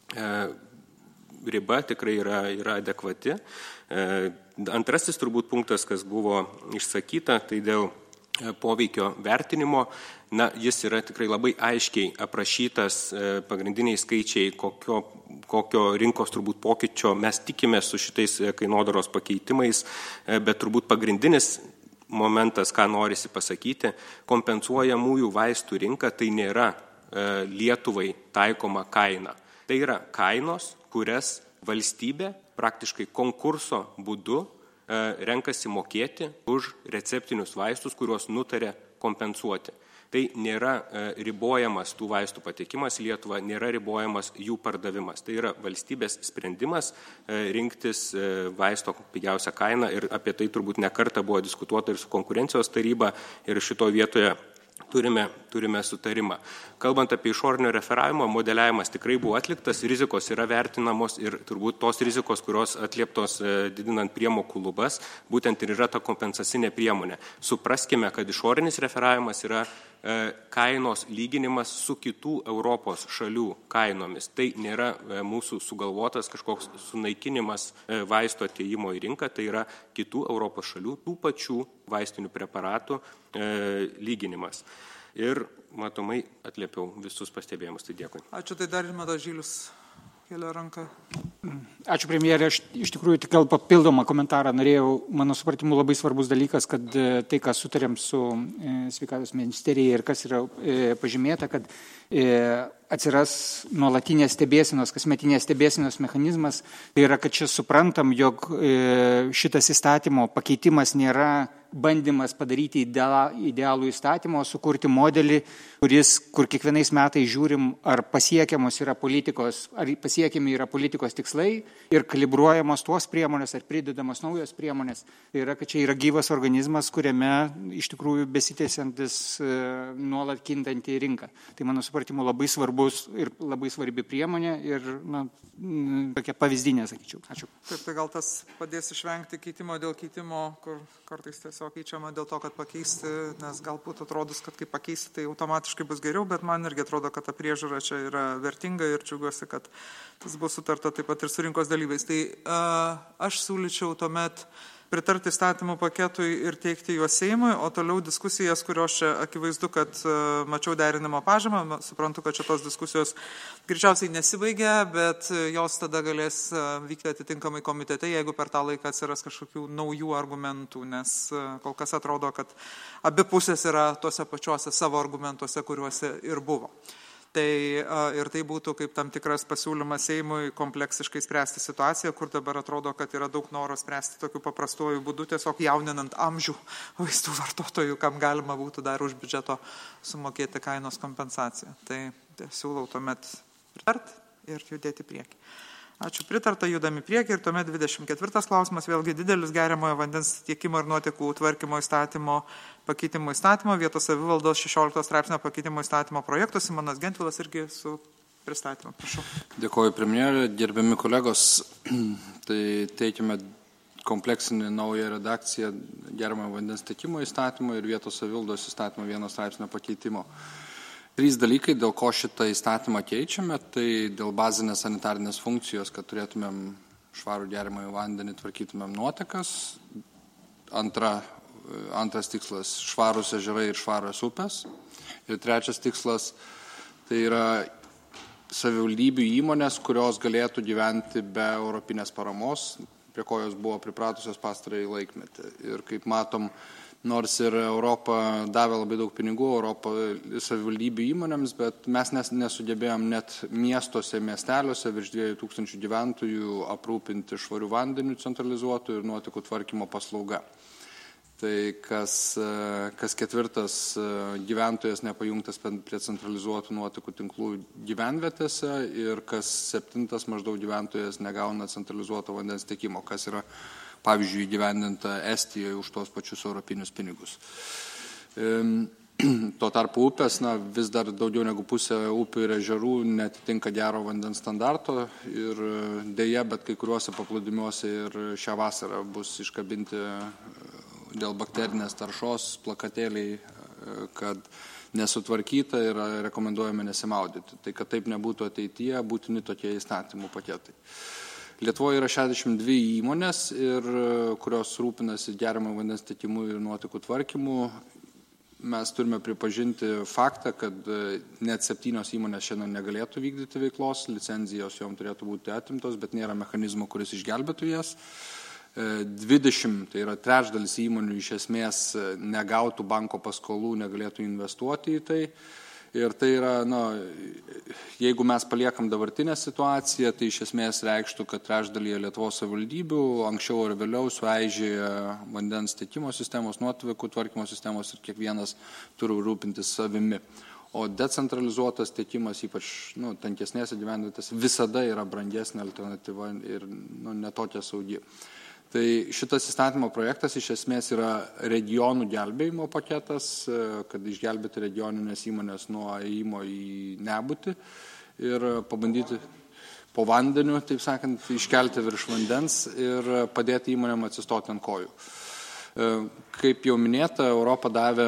S6: riba tikrai yra adekvati. Antrasis turbūt punktas, kas buvo išsakyta, tai dėl poveikio vertinimo, jis yra tikrai labai aiškiai aprašytas pagrindiniai skaičiai, kokio rinkos turbūt pokyčio mes tikime su šitais kainodaros pakeitimais, bet turbūt pagrindinis momentas, ką norisi pasakyti, kompensuojamųjų vaistų rinka tai nėra Lietuvai taikoma kaina. Tai yra kainos, kurias valstybė praktiškai konkurso būdu renkasi mokėti už receptinius vaistus, kuriuos nutarė kompensuoti. Tai nėra ribojamas tų vaistų patekimas į Lietuvą, nėra ribojamas jų pardavimas. Tai yra valstybės sprendimas rinktis vaisto pigiausią kainą ir apie tai turbūt ne kartą buvo diskutuota ir su konkurencijos taryba ir šito vietoje turime sutarimą. Kalbant apie išorinio referavimo, modeliavimas tikrai buvo atliktas, rizikos yra vertinamos ir turbūt tos rizikos, kurios atlieptos didinant priemokų lubas, būtent ir yra ta kompensacinė priemonė. Supraskime, kad išorinis referavimas yra kainos lyginimas su kitų Europos šalių kainomis. Tai nėra mūsų sugalvotas kažkoks sunaikinimas vaisto atėjimo į rinką, tai yra kitų Europos šalių, tų pačių vaistinių preparatų lyginimas. Ir matomai atliepiau visus pastebėjimus, tai dėkui.
S1: Ačiū, tai dar Rimvydas Žilius kelia ranką.
S9: Ačiū, premjerė, aš iš tikrųjų tik gal papildomą komentarą norėjau, mano supratimu labai svarbus dalykas, kad tai, ką sutarėm su sveikatos ministerija ir kas yra pažymėta, kad atsiras nuolatinės stebėsenos, kasmetinės stebėsenos mechanizmas, tai yra, kad čia suprantam, jog šitas įstatymo pakeitimas nėra bandymas padaryti idealų įstatymą, sukurti modelį, kur kiekvienais metais žiūrim, ar pasiekiamos yra politikos, ar pasiekiami yra politikos tikslai ir kalibruojamos tuos priemonės, ar pridedamos naujos priemonės. Tai yra, kad čia yra gyvas organizmas, kuriame iš tikrųjų besitęsiantis nuolat kintanti rinka. Tai mano supratimu labai svarbus ir labai svarbi priemonė ir tokia pavyzdinė, sakyčiau. Ačiū.
S1: Taip, tai gal tas padės išvengti keitimo dėl keitimo, kur kartais tiesiog keičiama dėl to, kad pakeisti, nes galbūt atrodus, kad kai pakeisti, tai automatiškai bus geriau, bet man irgi atrodo, kad ta priežiūra čia yra vertinga ir džiaugiuosi, kad tas bus sutarta taip pat ir su rinkos dalyviais. Tai aš siūlyčiau tuomet pritarti įstatymų paketui ir teikti juos Seimui, o toliau diskusijas, kurios čia akivaizdu, kad mačiau derinimo pažymą, suprantu, kad šitos diskusijos greičiausiai nesibaigia, bet jos tada galės vykti atitinkamai komitete, jeigu per tą laiką atsiras kažkokių naujų argumentų, nes kol kas atrodo, kad abi pusės yra tuose pačiuose savo argumentuose, kuriuose ir buvo. Ir tai būtų kaip tam tikras pasiūlymas Seimui kompleksiškai spręsti situaciją, kur dabar atrodo, kad yra daug noro spręsti tokiu paprastuoju būdu, tiesiog jauninant amžių vaistų vartotojų, kam galima būtų dar už biudžeto sumokėti kainos kompensaciją. Tai siūlau tuomet pritart ir judėti priekį. Ačiū, pritarta, judami priekį ir tuomet 24 klausimas, vėlgi didelis geriamojo vandens tiekimo ir nuotekų tvarkymo įstatymo pakeitimo įstatymo, vietos savivaldos 16 straipsnio pakeitimo įstatymo projektos. Simonas Gentvilas irgi su pristatymu. Prašau.
S2: Dėkuoju, premjerė, gerbiami kolegos. Tai teikime kompleksinį naują redakciją geriamojo vandens tiekimo įstatymo ir vietos savivaldos įstatymo 1 straipsnio pakeitimo. 3 dalykai, dėl ko šitą įstatymą keičiame, tai dėl bazinės sanitarinės funkcijos, kad turėtumėm švarų geriamąjį vandenį, tvarkytumėm nuotekas. Antras tikslas – švarūs ežerai ir švarios upės. Ir trečias tikslas – tai yra savivaldybių įmonės, kurios galėtų gyventi be europinės paramos, prie ko jos buvo pripratusios pastarąjį laikmetį. Ir kaip matom, nors ir Europa davė labai daug pinigų savivaldybių įmonėms, bet mes nesugebėjom net miestuose, miesteliuose virš 2000 gyventojų aprūpinti švarių vandenių centralizuotų ir nuotekų tvarkymo paslauga. Tai kas ketvirtas gyventojas nepajungtas prie centralizuotų nuotekų tinklų gyvenvietėse ir kas septintas maždaug gyventojas negauna centralizuoto vandens tiekimo, kas yra, pavyzdžiui, įgyvendinta Estijoje už tos pačius europinius pinigus. Tuo tarpu upės, vis dar daugiau negu pusė upių ir ežerų netitinka gero vandens standarto ir dėja, bet kai kuriuose paplūdimiuose ir šią vasarą bus iškabinti dėl bakterinės taršos plakatėliai, kad nesutvarkyta ir rekomenduojame nesimaudyti. Tai kad taip nebūtų ateityje, būtini tokie įstatymų paketai. Lietuvoje yra 62 įmonės, kurios rūpinasi geriamo vandens tiekimu ir nuotekų tvarkymu. Mes turime pripažinti faktą, kad net 7 įmonės šiandien negalėtų vykdyti veiklos, licenzijos jom turėtų būti atimtos, bet nėra mechanizmo, kuris išgelbėtų jas. 20, tai yra trečdalis įmonių iš esmės negautų banko paskolų, negalėtų investuoti į tai. Ir tai yra, jeigu mes paliekam dabartinę situaciją, tai iš esmės reikštų, kad trečdalyje Lietuvos savivaldybių anksčiau ar vėliau suaižėja vandens tiekimo sistemos, nuotekų tvarkymo sistemos ir kiekvienas turi rūpintis savimi. O decentralizuotas tiekimas, ypač tankesnėse gyvenvietėse, visada yra brangesnė alternatyva ir netokia saugi. Tai šitas įstatymo projektas iš esmės yra regionų gelbėjimo paketas, kad išgelbėti regioninės įmonės nuo ėjimo į nebūtį ir pabandyti po vandeniu, taip sakant, iškelti virš vandens ir padėti įmonėm atsistoti ant kojų. Kaip jau minėta, Europa davė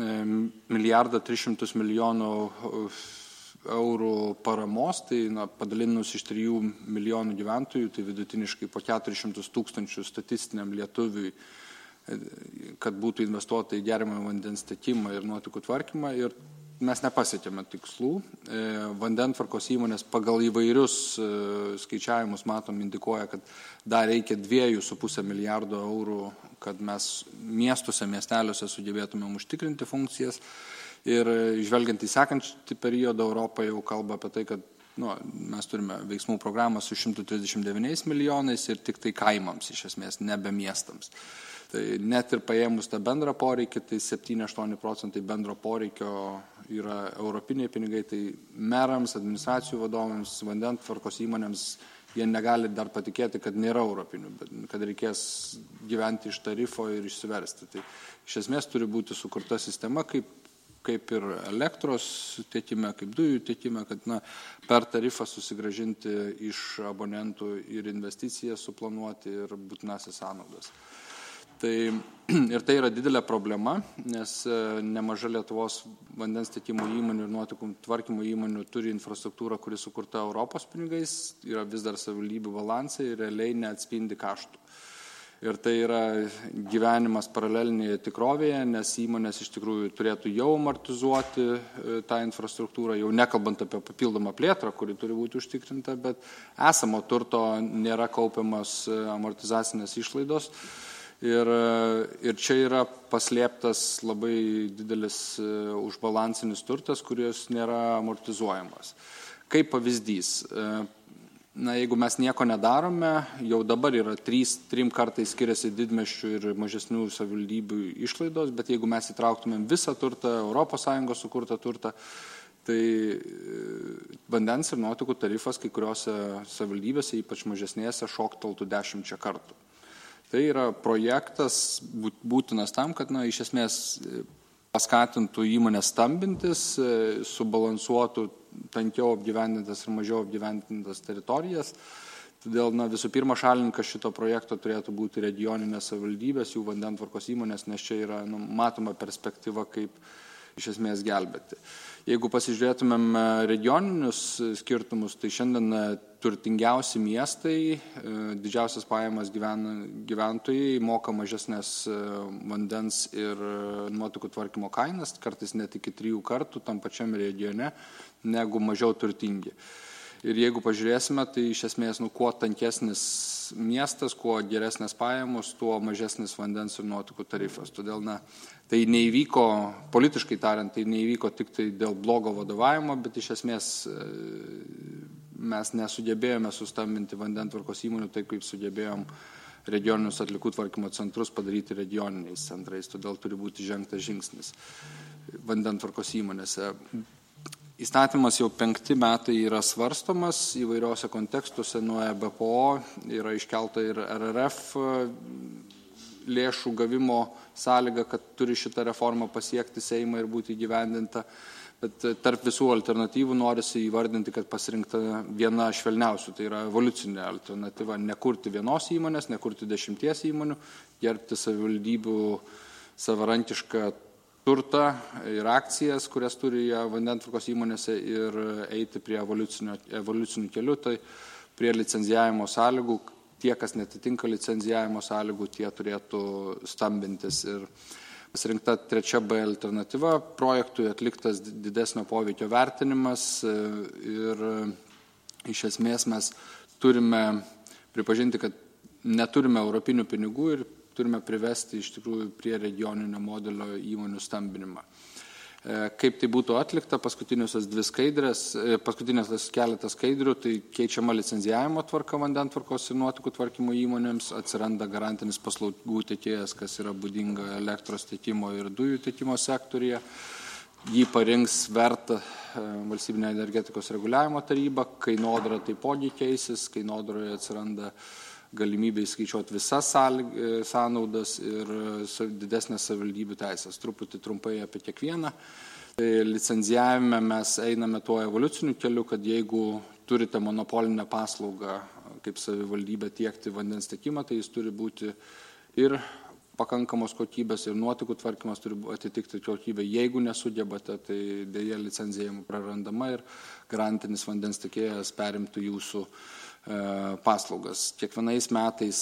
S2: 1,3 milijardo eurų paramos, tai padalinus iš 3 milijonų gyventojų, tai vidutiniškai po 400 000 statistiniam lietuviui, kad būtų investuota į geriamą vandens tiekimą ir nuotekų tvarkymą ir mes nepasiekėme tikslų. Vandentvarkos įmonės pagal įvairius skaičiavimus indikuoja, kad dar reikia 2,5 milijardo eurų, kad mes miestuose, miesteliuose sugebėtumėm užtikrinti funkcijas. Ir žvelgiant į sekantį periodą, Europą jau kalba apie tai, kad mes turime veiksmų programą su 139 milijonais ir tik tai kaimams iš esmės, nebe miestams. Tai net ir paėmus tą bendrą poreikį, tai 7-8% bendro poreikio yra europiniai pinigai, tai merams, administracijų vadovams, vandentvarkos įmonėms, jie negali dar patikėti, kad nėra europinių, bet kad reikės gyventi iš tarifo ir išsiversti. Tai iš esmės turi būti sukurta sistema, kaip ir elektros tiekime, kaip dujų tiekime, kad per tarifą susigrąžinti iš abonentų ir investicijas suplanuoti ir būtinasias sąnaudas. Ir tai yra didelė problema, nes nemaža Lietuvos vandens tiekimo įmonių ir nuotekų tvarkymo įmonių turi infrastruktūrą, kuri sukurta Europos pinigais, yra vis dar savivaldybių balansai ir realiai neatspindi kaštų. Ir tai yra gyvenimas paralelinėje tikrovėje, nes įmonės iš tikrųjų turėtų jau amortizuoti tą infrastruktūrą, jau nekalbant apie papildomą plėtrą, kuri turi būti užtikrinta, bet esamo turto nėra kaupiamas amortizacinės išlaidos. Ir čia yra paslėptas labai didelis užbalansinis turtas, kuris nėra amortizuojamas. Kaip pavyzdys, jeigu mes nieko nedarome, jau dabar yra 3 kartais skiriasi didmiesčių ir mažesnių savivaldybių išlaidos, bet jeigu mes įtrauktumėm visą turtą, ES sukurtą turtą, tai vandens ir nuotekų tarifas kai kuriuose savivaldybėse, ypač mažesnėse, šokteltų 10 kartų. Tai yra projektas būtinas tam, kad iš esmės paskatintų įmonės stambintis, subalansuotų tankiau apgyvendintas ir mažiau apgyvendintas teritorijas. Todėl visų pirma šalininkas šito projekto turėtų būti regioninės savivaldybės, jų vandentvarkos įmonės, nes čia yra matoma perspektyva, kaip iš esmės gelbėti. Jeigu pasižiūrėtumėm regioninius skirtumus, tai šiandien turtingiausi miestai, didžiausias pajamas gyventojai moka mažesnės vandens ir nuotekų tvarkymo kainas, kartais net iki 3 kartų tam pačiam regione, negu mažiau turtingi. Ir jeigu pažiūrėsime, tai iš esmės, kuo tankesnis miestas, kuo geresnės pajamos, tuo mažesnis vandens ir nuotekų tarifas. Todėl, tai neįvyko, politiškai tariant, tai neįvyko tik tai dėl blogo vadovavimo, bet iš esmės mes nesugebėjome sustambinti vandentvarkos įmonių taip, kaip sugebėjom regioninius atliekų tvarkymo centrus padaryti regioniniais centrais, todėl turi būti žengtas žingsnis vandentvarkos įmonėse. Įstatymas jau 5 metai yra svarstomas įvairiuose kontekstuose nuo EBPO, yra iškelta ir RRF lėšų gavimo sąlyga, kad turi šitą reformą pasiekti Seimą ir būti įgyvendinta. Bet tarp visų alternatyvų norisi įvardinti, kad pasirinkta viena švelniausių, tai yra evoliucinė alternatyva, nekurti vienos įmonės, nekurti 10 įmonių, gerbti savivaldybių savarankišką turtą ir akcijas, kurias turi vandentvarkos įmonėse ir eiti prie evoliucinių kelių, tai prie licenzijavimo sąlygų. Tie, kas netitinka licenzijavimo sąlygų, tie turėtų stambintis. Ir pasirinkta 3B alternatyva, projektui atliktas didesnio poveikio vertinimas ir iš esmės mes turime pripažinti, kad neturime europinių pinigų ir turime privesti iš tikrųjų prie regioninio modelio įmonių stambinimą. Kaip tai būtų atlikta, paskutinės keletas skaidrių, tai keičiama licenzijavimo tvarka vandentvarkos ir nuotekų tvarkymo įmonėms, atsiranda garantinis paslaugų tiekėjas, kas yra būdinga elektros tiekimo ir dujų tiekimo sektorija. Jį parinks verta valstybinė energetikos reguliavimo taryba, kainodara taipogi keisis, kainodaroje atsiranda galimybė įskaičiuoti visas sąnaudas ir didesnės savivaldybių teisės. Truputį trumpai apie kiekvieną. Licenzijavime mes einame tuo evoliuciniu keliu, kad jeigu turite monopolinę paslaugą kaip savivaldybė tiekti vandens tiekimą, tai jis turi būti ir pakankamos kokybės ir nuotekų tvarkymas turi atitikti kokybę. Jeigu nesugebate, tai dėja licenzijavimo prarandama ir garantinis vandens tiekėjas perimtų jūsų paslaugas. Kiekvienais metais,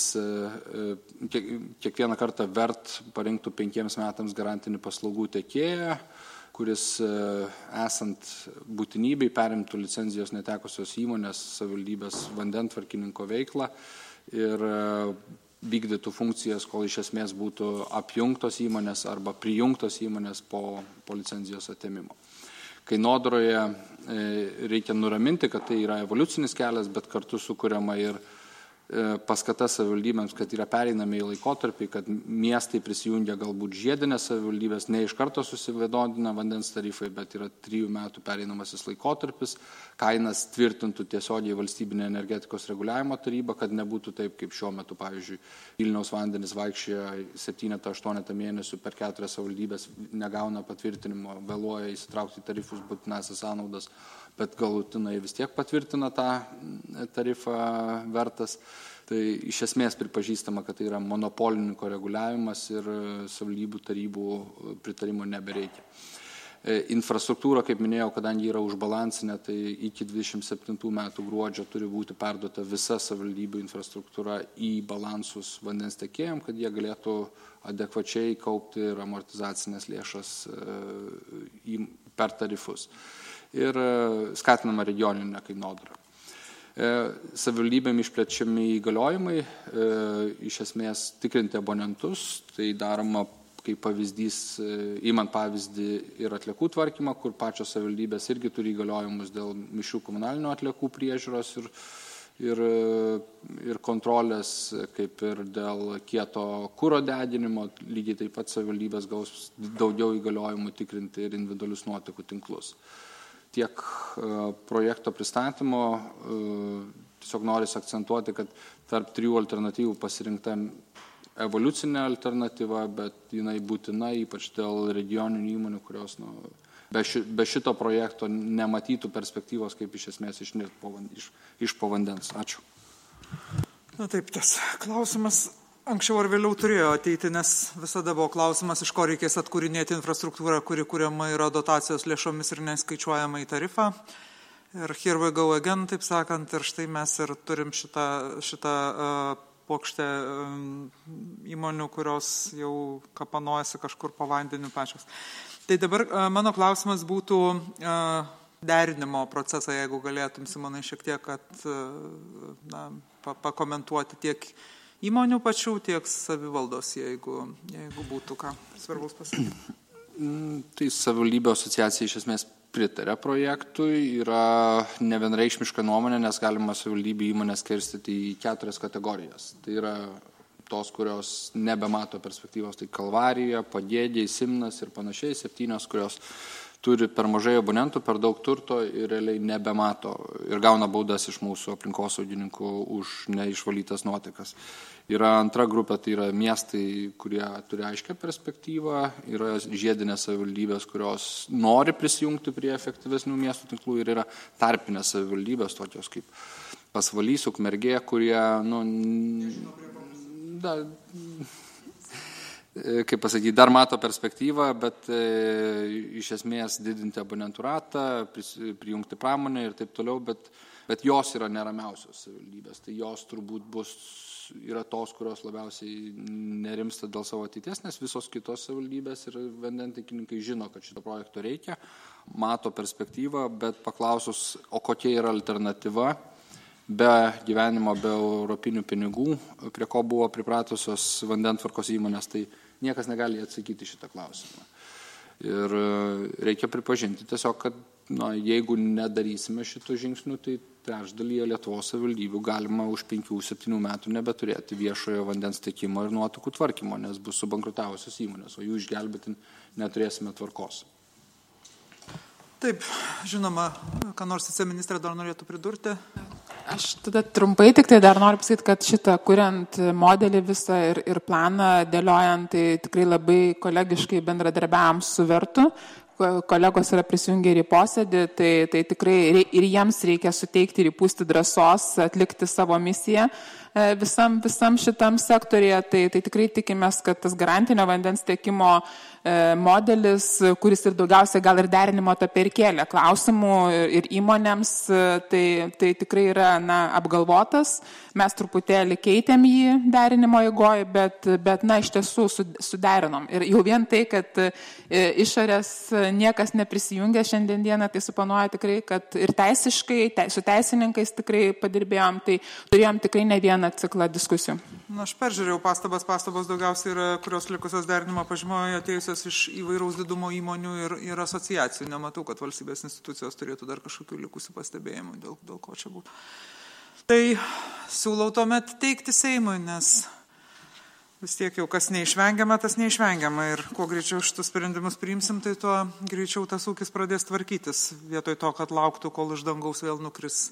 S2: kiekvieną kartą VERT parinktų 5 metams garantinį paslaugų tiekėją, kuris esant būtinybei perimtų licenzijos netekusios įmonės savivaldybės vandentvarkininko veiklą ir vykdytų funkcijas, kol iš esmės būtų apjungtos įmonės arba prijungtos įmonės po licenzijos atėmimo. Kainodaroje reikia nuraminti, kad tai yra evoliucinis kelias, bet kartu sukuriama ir paskata savivaldybėms, kad yra pereinami į laikotarpį, kad miestai prisijungia galbūt žiedinės savivaldybės, ne iš karto susivienodina vandens tarifai, bet yra 3 metų pereinamasis laikotarpis, kainas tvirtintų tiesiogiai valstybinė energetikos reguliavimo taryba, kad nebūtų taip, kaip šiuo metu, pavyzdžiui, Vilniaus vandenis vaikščioja 7-8 mėnesių per 4 savivaldybės, negauna patvirtinimo, vėluoja įsitraukti tarifus būtinasias sąnaudas, bet galutinai vis tiek patvirtina tą tarifą vertas. Tai iš esmės pripažįstama, kad tai yra monopolininko reguliavimas ir savivaldybių tarybų pritarimo nebereikia. Infrastruktūra, kaip minėjau, kadangi yra užbalansinė, tai iki 27 metų gruodžio turi būti perduota visa savivaldybių infrastruktūra į balansus vandens tiekėjam, kad jie galėtų adekvačiai kaupti ir amortizacinės lėšas per tarifus. Ir skatinama regioninė kainodara. Savivaldybėm išplečiami įgaliojimai, iš esmės tikrinti abonentus, tai daroma kaip pavyzdys, įmant pavyzdį ir atliekų tvarkymą, kur pačios savivaldybės irgi turi įgaliojimus dėl mišrių komunalinių atliekų priežiūros ir kontrolės, kaip ir dėl kieto kuro deginimo, lygiai taip pat savivaldybės gaus daugiau įgaliojimų tikrinti ir individualius nuotekų tinklus. Tiek projekto pristatymo, tiesiog norisi akcentuoti, kad tarp 3 alternatyvų pasirinkta evoliucinė alternatyva, bet jinai būtina, ypač dėl regioninių įmonių, kurios be šito projekto nematytų perspektyvos, kaip iš esmės išnirti iš po vandens. Ačiū.
S1: Na taip, tas klausimas anksčiau ar vėliau turėjo ateiti, nes visada buvo klausimas, iš ko reikės atkūrinėti infrastruktūrą, kuri kuriama yra dotacijos lėšomis ir neskaičiuojama į tarifą. Ir here we go again, taip sakant, ir štai mes ir turim šitą plokštę įmonių, kurios jau kapanojasi kažkur po vandeniu pačios. Tai dabar mano klausimas būtų derinimo procesą, jeigu galėtum, Simonai, šiek tiek pakomentuoti tiek įmonių pačių, tiek savivaldos, jeigu būtų ką svarbaus pasakyti.
S2: Tai savivaldybių asociacija iš esmės pritarė projektui, yra nevienreikšmiška nuomonė, nes galima savivaldybių įmonės skirstyti į 4 kategorijas. Tai yra tos, kurios nebemato perspektyvos, tai Kalvarija, Pagėgiai, Simnas ir panašiai, 7, kurios turi per mažai abonentų, per daug turto ir realiai nebemato ir gauna baudas iš mūsų aplinkosaugininkų už neišvalytas nuotekas. Yra antra grupė, tai yra miestai, kurie turi aiškę perspektyvą, yra žiedinės savivaldybės, kurios nori prisijungti prie efektyvesnių miestų tinklų ir yra tarpinės savivaldybės, tokios kaip Pasvalys, Ukmergė, kurie, kaip pasakyti, dar mato perspektyvą, bet iš esmės didinti abonentų ratą, prijungti pramonę ir taip toliau, bet jos yra neramiausios savivaldybės. Tai jos turbūt yra tos, kurios labiausiai nerimsta dėl savo ateities, nes visos kitos savivaldybės ir vandentiekininkai žino, kad šito projekto reikia, mato perspektyvą, bet paklausus, o kokia yra alternatyva, be gyvenimo, be europinių pinigų, prie ko buvo pripratusios vandentvarkos įmonės, tai niekas negali atsakyti šitą klausimą. Ir reikia pripažinti tiesiog, kad jeigu nedarysime šitų žingsnių, tai trečdalyje Lietuvos savivaldybių galima už 5-7 metų nebeturėti viešojo vandens tiekimo ir nuotekų tvarkymo, nes bus subankrutavusios įmonės, o jų išgelbėti neturėsime tvarkos.
S1: Taip, žinoma, ką nors viceministrė dar norėtų pridurti.
S3: Aš tada trumpai tik tai dar noriu pasakyti, kad šitą kuriant modelį visą ir planą dėliojant, tai tikrai labai kolegiškai bendradarbiavom su Vertu. Kolegos yra prisijungę ir į posėdį, tai tikrai ir jiems reikia suteikti ir įpūsti drąsos atlikti savo misiją visam šitam sektorėje. Tai tikrai tikimės, kad tas garantinio vandens tiekimo modelis, kuris ir daugiausiai gal ir derinimo etape ir kėlė klausimų ir įmonėms, tai tikrai yra apgalvotas. Mes truputėlį keitėm jį derinimo eigoje, bet iš tiesų suderinom. Ir jau vien tai, kad išorės niekas neprisijungia šiandieną, tai suponuoja tikrai, kad ir teisiškai, su teisininkais tikrai padirbėjom, tai turėjom tikrai ne vieną ciklą diskusijų.
S1: Aš peržiūrėjau pastabas daugiausiai yra, kurios likusios derinimo pažymoje atėjusios iš įvairaus didumo įmonių ir asociacijų. Nematau, kad valstybės institucijos turėtų dar kažkokių likusių pastebėjimų, dėl ko čia būtų. Tai siūlau tuomet teikti Seimui, nes vis tiek jau kas neišvengiama, tas neišvengiama. Ir kuo greičiau šitus sprendimus priimsim, tai tuo greičiau tas ūkis pradės tvarkytis, vietoj to, kad lauktų, kol iš dangaus vėl nukris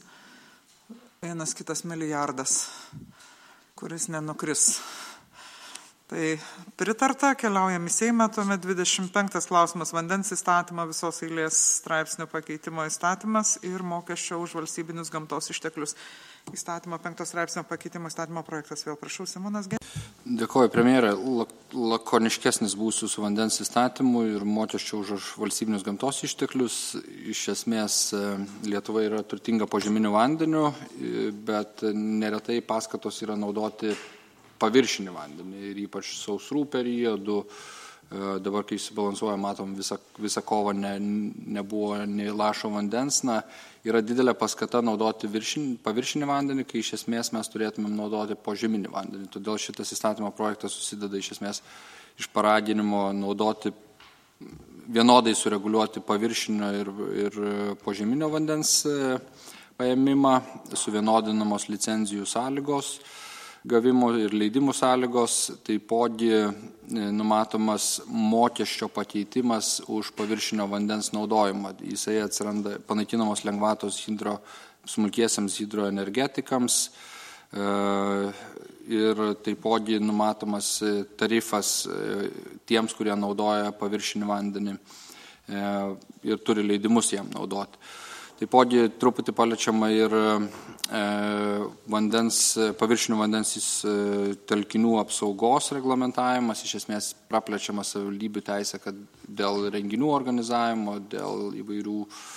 S1: 1-2 milijardas, kuris nenukris. Tai pritarta, keliaujam į Seimą, tuomet 25 klausimas vandens įstatymą, visos eilės straipsnių pakeitimo įstatymas ir mokesčio už valstybinius gamtos išteklius. Įstatymo 5 straipsnio pakeitimo įstatymo projektas. Vėl prašau, Simonas.
S2: Dėkoju, premjerė. Lakoniškesnis būsiu su vandens įstatymu ir mokesčio už valstybinius gamtos išteklius. Iš esmės Lietuva yra turtinga požeminiu vandeniu, bet neretai paskatos yra naudoti paviršinį vandenį ir ypač sausrų periodų. Dabar, kai įsibalansuoja, matom, visą kovą nebuvo nei lašo vandens. Yra didelė paskata naudoti paviršinį vandenį, kai iš esmės mes turėtumėm naudoti požeminį vandenį. Todėl šitas įstatymo projektas susideda iš esmės iš paraginimo naudoti vienodai sureguliuoti paviršinio ir požeminio vandens paėmimą, suvienodinamos licenzijų sąlygos, gavimo ir leidimų sąlygos, taipogi numatomas mokesčio pakeitimas už paviršinio vandens naudojimą. Jisai atsiranda panaikinamos lengvatos smulkiesiams hidroenergetikams ir taipogi numatomas tarifas tiems, kurie naudoja paviršinį vandenį ir turi leidimus jam naudoti. Taipogi truputį paliečiama ir paviršinių vandens telkinių apsaugos reglamentavimas, iš esmės praplečiama savivaldybių teisė, kad dėl renginių organizavimo, dėl įvairių,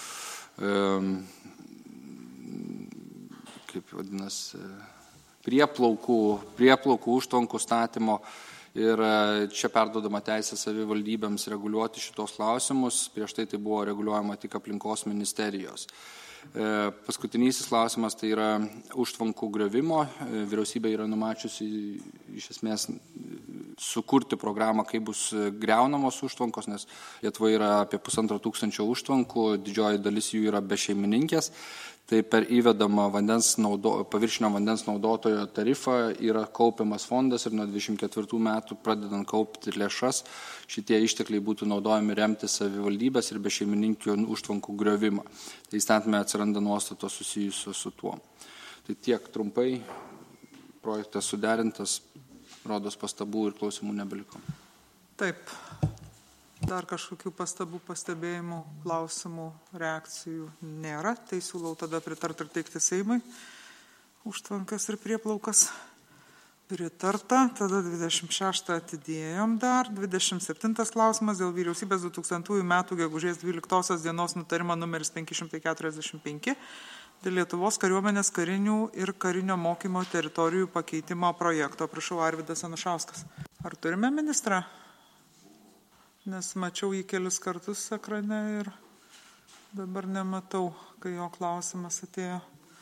S2: prieplaukų užtvankų statymo. Ir čia perduodama teisė savivaldybėms reguliuoti šitos klausimus. Prieš tai buvo reguliuojama tik aplinkos ministerijos. Paskutinysis klausimas tai yra užtvankų griovimo. Vyriausybė yra numačiusi iš esmės sukurti programą, kaip bus greunamos užtvankos, nes Lietuvoje yra apie 1500 užtvankų, didžioji dalis jų yra be šeimininkės. Tai per įvedamą paviršinio vandens naudotojo tarifą yra kaupiamas fondas ir nuo 24 metų pradedant kaupti lėšas, šitie ištekliai būtų naudojami remti savivaldybės ir be šeimininkių užtvankų griovimą. Tai įstatyme atsiranda nuostatos susijusios su tuo. Tai tiek trumpai, projektas suderintas, rodos pastabų ir klausimų nebeliko.
S1: Taip. Dar kažkokių pastabų, pastebėjimų, klausimų, reakcijų nėra. Tai siūlau tada pritarti ir teikti Seimui užtvankas ir prieplaukas. Pritarta. Tada 26 atidėjom dar. 27 klausimas dėl vyriausybės 2000 metų gegužės 12 dienos nutarimo numeris 545 dėl Lietuvos kariuomenės karinių ir karinio mokymo teritorijų pakeitimo projekto. Prašau, Arvydas Anušauskas. Ar turime ministrą? Nes mačiau jį kelis kartus ekrane ir dabar nematau, kai jo klausimas atėjo.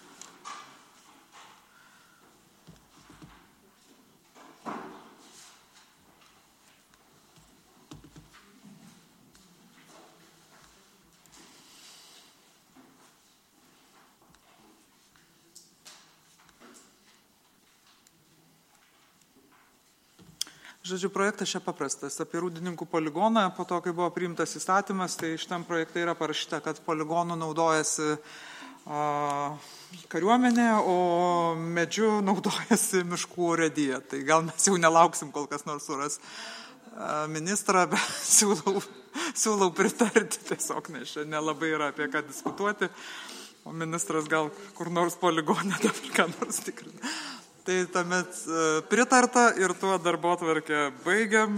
S1: Žodžiu, projektas čia paprastas. Apie Rūdininkų poligoną, po to, kai buvo priimtas įstatymas, tai šitam projekte yra parašyta, kad poligonų naudojasi kariuomenė, o medžiu naudojasi miškų urėdija. Tai gal mes jau nelauksim, kol kas nors suras ministrą, bet siūlau pritarti tiesiog, nes čia nelabai yra apie ką diskutuoti, o ministras gal kur nors poligonė dabar ką nors tikrina. Tai tuomet pritarta ir tuo darbotvarkę baigiam.